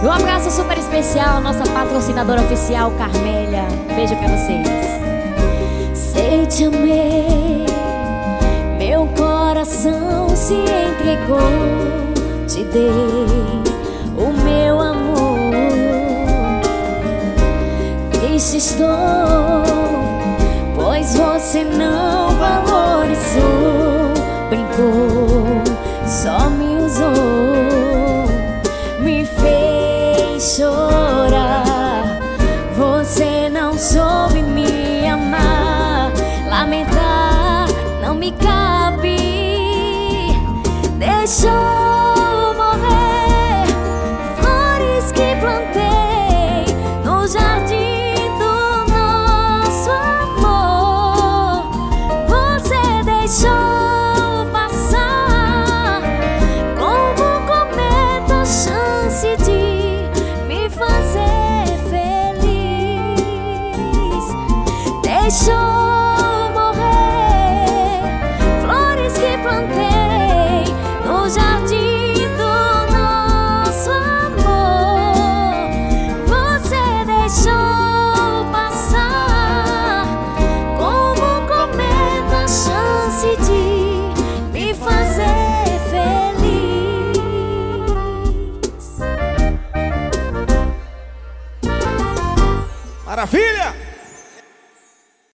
E um abraço super especial à nossa patrocinadora oficial, Carmélia. Beijo pra vocês. Sei te amei, meu coração se entregou, te dei o meu amor. Triste estou, pois você não